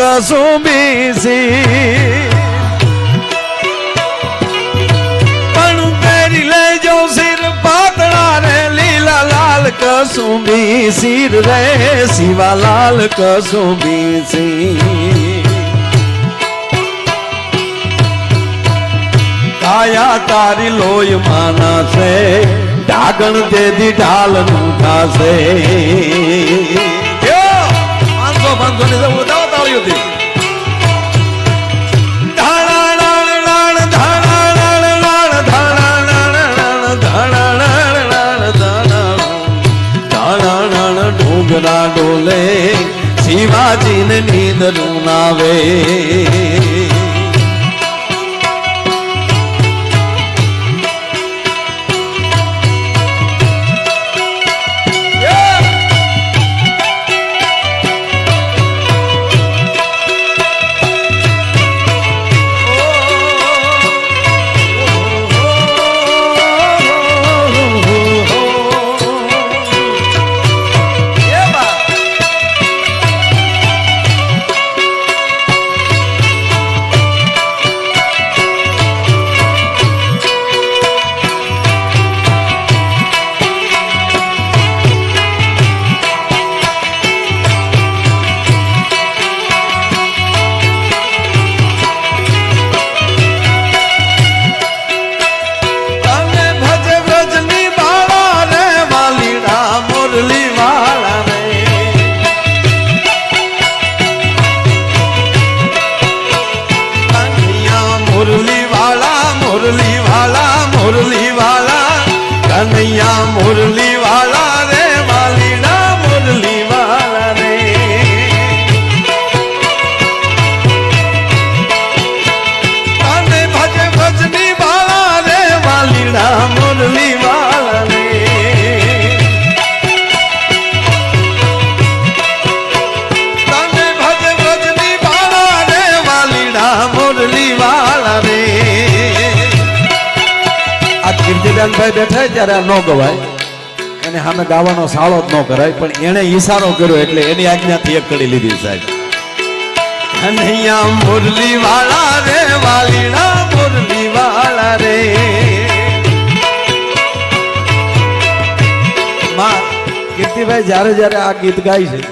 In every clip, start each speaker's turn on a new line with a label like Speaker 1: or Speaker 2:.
Speaker 1: Kasumbi C પણ પહેરી લેજો સિર પાતળા રે લીલા લાલ કસુંબી સિર રે શિવાલાલ કસુંબી સી કાયા તારી લોય માના છે ડાગણ દેદી ઢાલ નું થાશે 500 ની જવું દાવ તાળીઓ થી ડોગરા ડોલે શિવાજી ને નીંદ નું આવે કનૈયા મુરલી વાલા રે વાલીડા મુરલી વાલા રે તને ભજે ભજની વાલા રે વાલીડા મુરલી વાલા રે તને ભજે ભજની વાલા રે વાલીડા મુરલી વાલા રે કીર્તિદાનભાઈ બેઠા ત્યારે આ ન ગવાય એને સામે ગાવાનો સાળો જ ન કરાય પણ એને ઈશારો કર્યો એટલે એની આજ્ઞાથી એક કડી લીધી સાહેબ કનૈયા મુરલી વાળા રે વાલીડા મુરલી વાળા રે માં કીર્તિભાઈ જ્યારે જ્યારે આ ગીત ગાય છે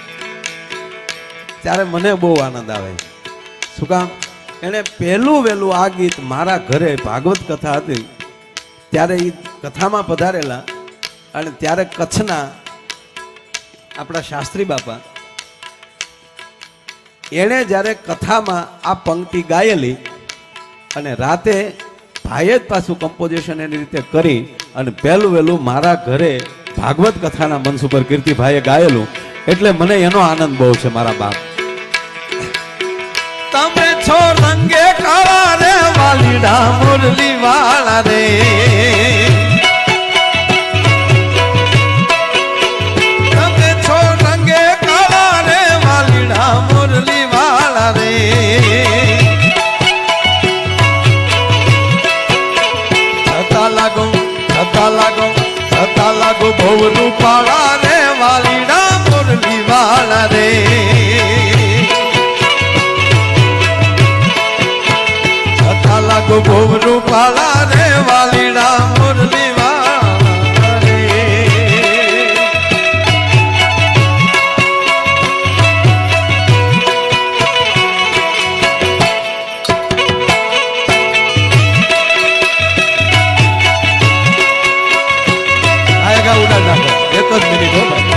Speaker 1: ત્યારે મને બહુ આનંદ આવે શું કામ એને પહેલું વહેલું આ ગીત મારા ઘરે ભાગવત કથા હતી ત્યારે એ કથામાં પધારેલા અને ત્યારે કચ્છના આપણા શાસ્ત્રી બાપા એણે જ્યારે કથામાં આ પંક્તિ ગાયેલી અને રાતે ભાઈએ જ પાછું કમ્પોઝિશન એની રીતે કરી અને પહેલું વહેલું મારા ઘરે ભાગવત કથાના મંચ ઉપર કીર્તિભાઈએ ગાયેલું એટલે મને એનો આનંદ બહુ છે મારા બાપ તમે છો રંગે કાળા રે વાલીડા મુરલી વાળા રે તમે છો રંગે કાળા રે વાલીડા મુરલી વાળા રે છતા લાગો ભવ રૂપાળા રે વાલીડા મુરલી વાળા રે લાગો ભોવ રૂપાળા રે વાલીડા મુરલી વાળા રે આયગા ઉડા નાખો એક જ મિનિટ હો ભાઈ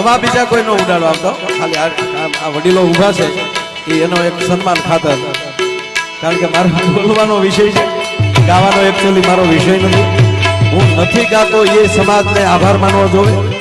Speaker 1: હવા બીજા કોઈ નો ઉડાડવા આવતો, ખાલી આ વડીલો ઊભા છે એનો એક સન્માન ખાતર, કારણ કે મારે બોલવાનો વિષય છે, ગાવાનો એકચ્યુઅલી મારો વિષય નથી. હું નથી ગાતો એ સમાજને આભાર માનવો જોઈએ.